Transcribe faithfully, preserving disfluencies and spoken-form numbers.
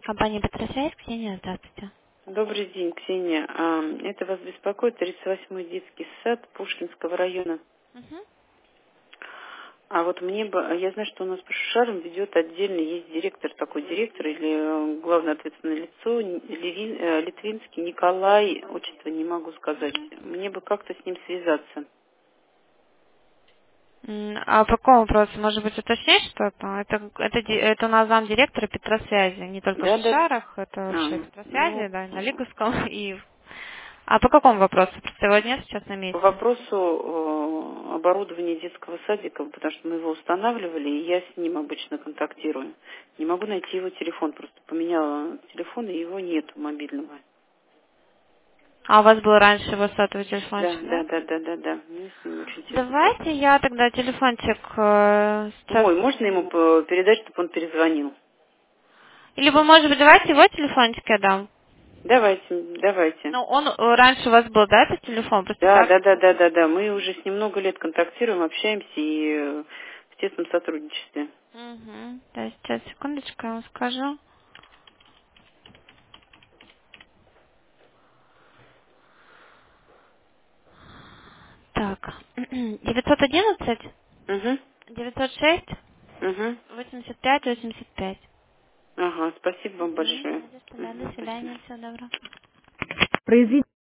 Компания Петросвязь, Ксения, здравствуйте. Добрый день, Ксения. А, Это вас беспокоит тридцать восьмой детский сад Пушкинского района. Мгм. А вот мне бы, а я знаю, что у нас по Шушарам ведет отдельно, есть директор, такой директор или э, главное ответственное лицо, Н- Левин- э, Литвинский Николай, отчество не могу сказать. Мне бы как-то с ним связаться. М, А по какому вопросу? Может быть, уточнить что-то? Это, это, ди- это у нас замдиректора Петросвязи, не только в Да, да. Шишарах, это А, вообще Петросвязи, ну, да, и на Лиговском. И... А по какому вопросу? Просто его нет сейчас на по месте. вопросу э, оборудования детского садика, потому что мы его устанавливали, и я с ним обычно контактирую. Не могу найти его телефон, просто поменяла телефон, и его нету мобильного. А у вас был раньше его сотовый Да, телефончик, да, да? да, да, да, да. Мне с ним очень тяжело. Давайте я тогда телефончик э, сейчас... Мой, можно ему по- передать, чтобы он перезвонил? Либо, может быть, давайте его телефончик я дам. Давайте, давайте. Ну, он э, раньше у вас был, да, этот телефон? Просто Да, так. да, да, да, да, да. Мы уже с ним много лет контактируем, общаемся и э, в тесном сотрудничестве. Угу. Да, сейчас, секундочку, я вам скажу. Так, девятьсот одиннадцать Угу, девятьсот шесть угу. восемьдесят пять восемьдесят пять. Ага, спасибо вам Угу, большое. не за что, да, до Угу, спасибо. свидания, всего доброго. Произведение